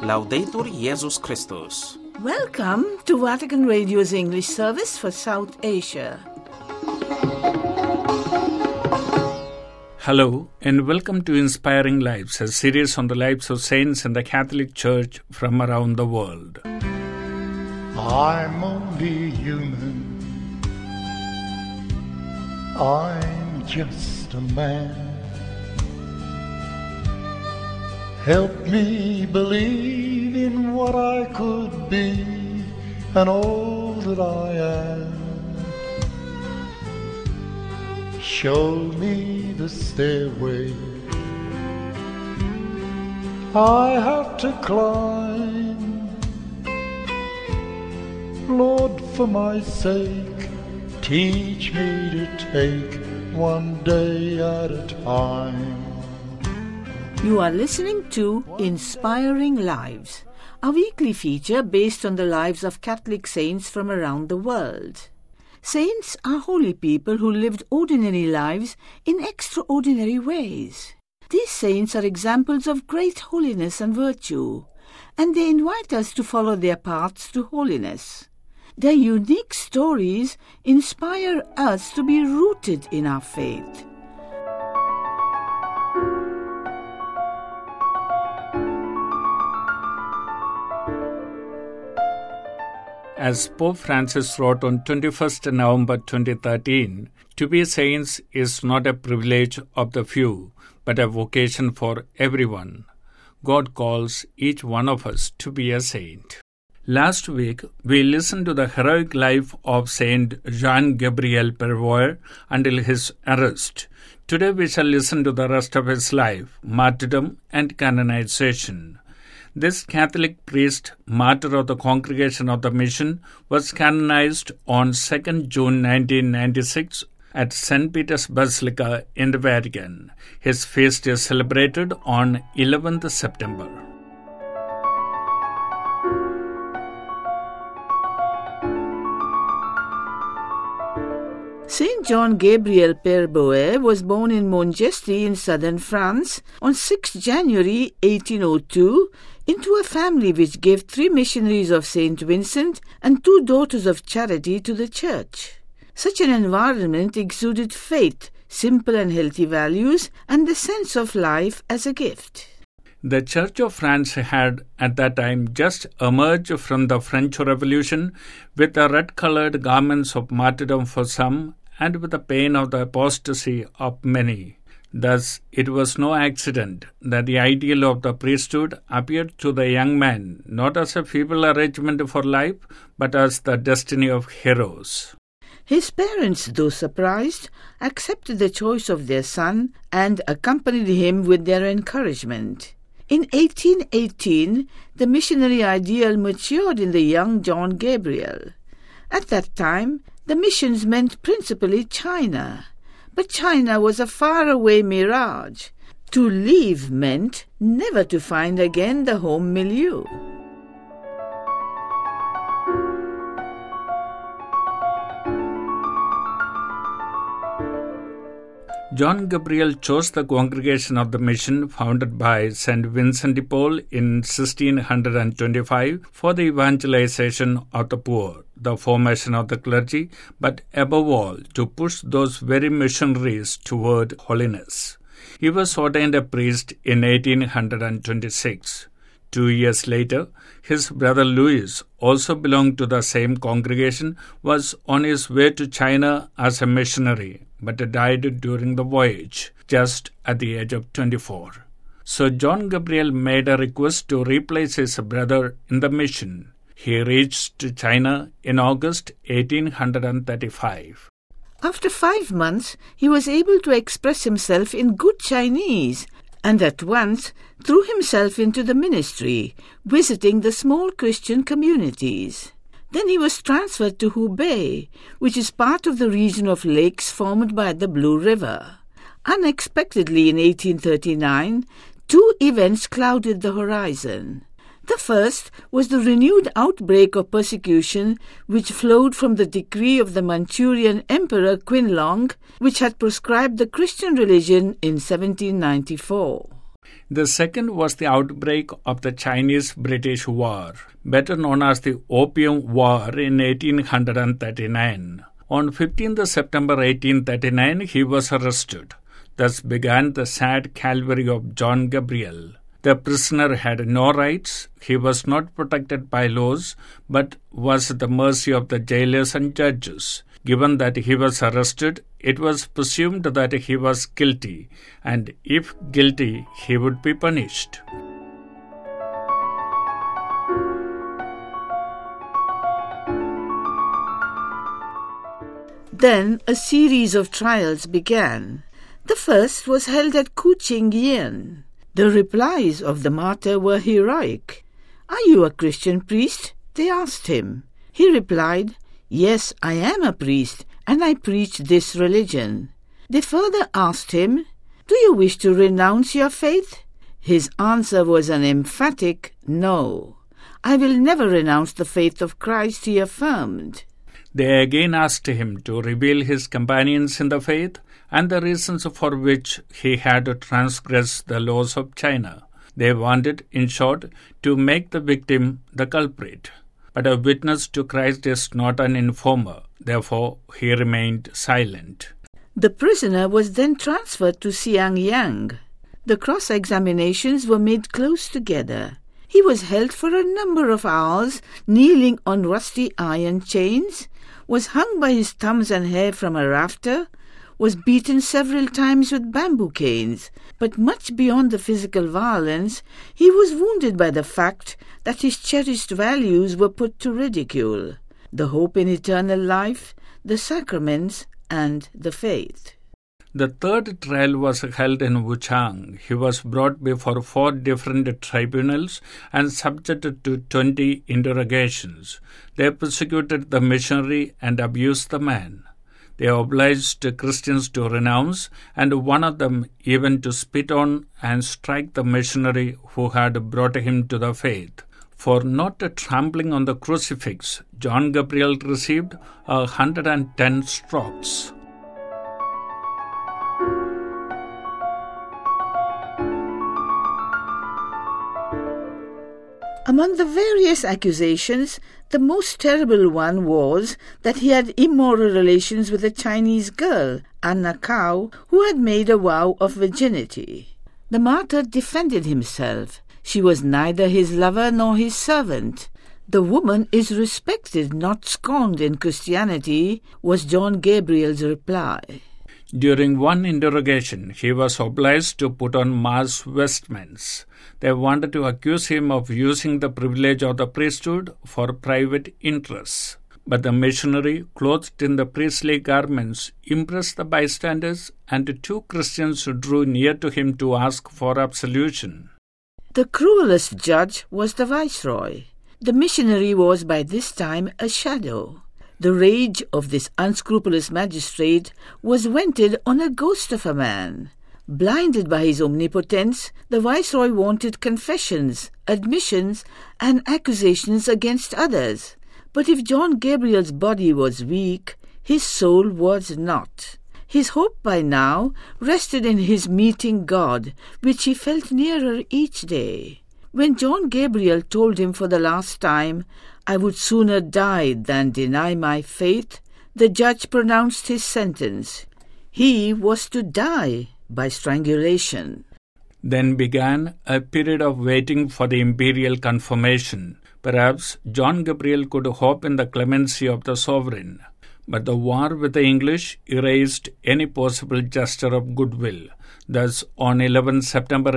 Laudetur Jesus Christus. Welcome to Vatican Radio's English service for South Asia. Hello and welcome to Inspiring Lives, a series on the lives of saints in the Catholic Church from around the world. I'm only human. I'm just a man. Help me believe in what I could be and all that I am. Show me the stairway I have to climb. Lord, for my sake, teach me to take one day at a time. You are listening to Inspiring Lives, a weekly feature based on the lives of Catholic saints from around the world. Saints are holy people who lived ordinary lives in extraordinary ways. These saints are examples of great holiness and virtue, and they invite us to follow their paths to holiness. Their unique stories inspire us to be rooted in our faith. As Pope Francis wrote on 21st November 2013, to be saints is not a privilege of the few, but a vocation for everyone. God calls each one of us to be a saint. Last week, we listened to the heroic life of Saint Jean-Gabriel Pervoyer until his arrest. Today we shall listen to the rest of his life, martyrdom and canonization. This Catholic priest, martyr of the Congregation of the Mission, was canonized on 2nd June 1996 at St. Peter's Basilica in the Vatican. His feast is celebrated on 11th September. Saint John Gabriel Pervoyer was born in Montgesty in southern France on 6 January 1802 into a family which gave 3 missionaries of Saint Vincent and 2 daughters of charity to the church. Such an environment exuded faith, simple and healthy values, and the sense of life as a gift. The Church of France had, at that time, just emerged from the French Revolution with the red-colored garments of martyrdom for some and with the pain of the apostasy of many. Thus, it was no accident that the ideal of the priesthood appeared to the young man not as a feeble arrangement for life, but as the destiny of heroes. His parents, though surprised, accepted the choice of their son and accompanied him with their encouragement. In 1818, the missionary ideal matured in the young John Gabriel. At that time, the missions meant principally China. But China was a faraway mirage. To leave meant never to find again the home milieu. John Gabriel chose the Congregation of the Mission founded by St. Vincent de Paul in 1625 for the evangelization of the poor, the formation of the clergy, but above all to push those very missionaries toward holiness. He was ordained a priest in 1826. 2 years later, his brother Louis, also belonged to the same congregation, was on his way to China as a missionary, but died during the voyage, just at the age of 24. So John Gabriel made a request to replace his brother in the mission. He reached China in August 1835. After 5 months, he was able to express himself in good Chinese and at once threw himself into the ministry, visiting the small Christian communities. Then he was transferred to Hubei, which is part of the region of lakes formed by the Blue River. Unexpectedly in 1839, 2 events clouded the horizon. The first was the renewed outbreak of persecution which flowed from the decree of the Manchurian Emperor Qianlong, which had proscribed the Christian religion in 1794. The second was the outbreak of the Chinese-British War, better known as the Opium War in 1839. On 15th September 1839, he was arrested. Thus began the sad calvary of John Gabriel. The prisoner had no rights, he was not protected by laws, but was at the mercy of the jailers and judges. Given that he was arrested, it was presumed that he was guilty, and if guilty, he would be punished. Then a series of trials began. The first was held at Kuching Yin. The replies of the martyr were heroic. "Are you a Christian priest?" they asked him. He replied, "Yes, I am a priest, and I preach this religion." They further asked him, "Do you wish to renounce your faith?" His answer was an emphatic no. "I will never renounce the faith of Christ," he affirmed. They again asked him to reveal his companions in the faith and the reasons for which he had transgressed the laws of China. They wanted, in short, to make the victim the culprit. But a witness to Christ is not an informer. Therefore, he remained silent. The prisoner was then transferred to Xiangyang. The cross-examinations were made close together. He was held for a number of hours, kneeling on rusty iron chains, was hung by his thumbs and hair from a rafter, was beaten several times with bamboo canes, but much beyond the physical violence, he was wounded by the fact that his cherished values were put to ridicule: the hope in eternal life, the sacraments, and the faith. The third trial was held in Wuchang. He was brought before 4 different tribunals and subjected to 20 interrogations. They persecuted the missionary and abused the man. They obliged Christians to renounce, and one of them even to spit on and strike the missionary who had brought him to the faith. For not trampling on the crucifix, John Gabriel received 110 strokes. Among the various accusations, the most terrible one was that he had immoral relations with a Chinese girl, Anna Cao, who had made a vow of virginity. The martyr defended himself. She was neither his lover nor his servant. "The woman is respected, not scorned in Christianity," was John Gabriel's reply. During one interrogation, he was obliged to put on mass vestments. They wanted to accuse him of using the privilege of the priesthood for private interests. But the missionary, clothed in the priestly garments, impressed the bystanders, and 2 Christians drew near to him to ask for absolution. The cruelest judge was the viceroy. The missionary was by this time a shadow. The rage of this unscrupulous magistrate was vented on a ghost of a man. Blinded by his omnipotence, the viceroy wanted confessions, admissions, and accusations against others. But if John Gabriel's body was weak, his soul was not. His hope by now rested in his meeting God, which he felt nearer each day. When John Gabriel told him for the last time, "I would sooner die than deny my faith," the judge pronounced his sentence. He was to die by strangulation. Then began a period of waiting for the imperial confirmation. Perhaps John Gabriel could hope in the clemency of the sovereign. But the war with the English erased any possible gesture of goodwill. Thus, on 11 September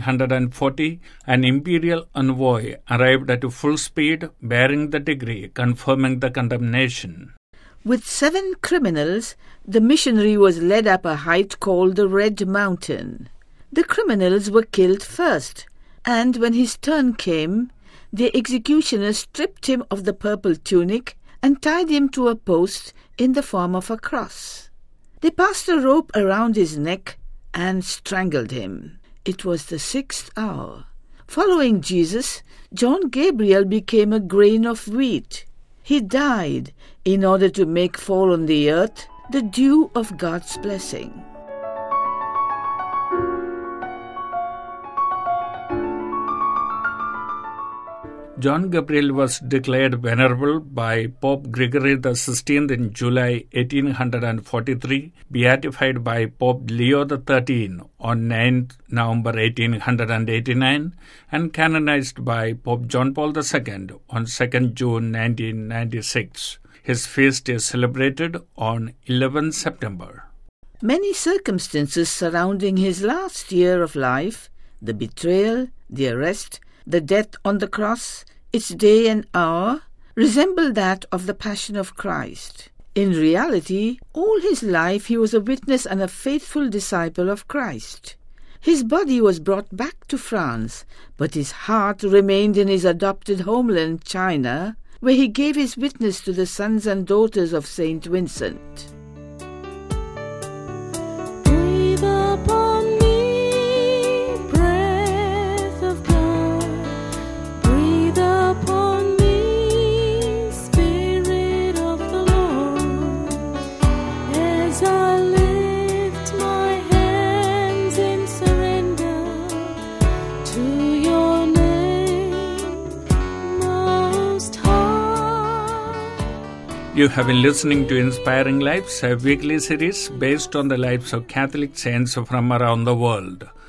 1840, an imperial envoy arrived at full speed, bearing the decree confirming the condemnation. With 7 criminals, the missionary was led up a height called the Red Mountain. The criminals were killed first, and when his turn came, the executioners stripped him of the purple tunic and tied him to a post in the form of a cross. They passed a rope around his neck and strangled him. It was the 6th hour. Following Jesus, John Gabriel became a grain of wheat. He died in order to make fall on the earth the dew of God's blessing. John Gabriel was declared venerable by Pope Gregory XVI in July 1843, beatified by Pope Leo XIII on 9 November 1889, and canonized by Pope John Paul II on 2 June 1996. His feast is celebrated on 11 September. Many circumstances surrounding his last year of life, the betrayal, the arrest, the death on the cross, its day and hour, resemble that of the Passion of Christ. In reality, all his life he was a witness and a faithful disciple of Christ. His body was brought back to France, but his heart remained in his adopted homeland, China, where he gave his witness to the sons and daughters of Saint Vincent. Breathe upon me, breath of God. Breathe upon me, Spirit of the Lord. As I lift my hands in surrender to your name, Most High. You have been listening to Inspiring Lives, a weekly series based on the lives of Catholic saints from around the world.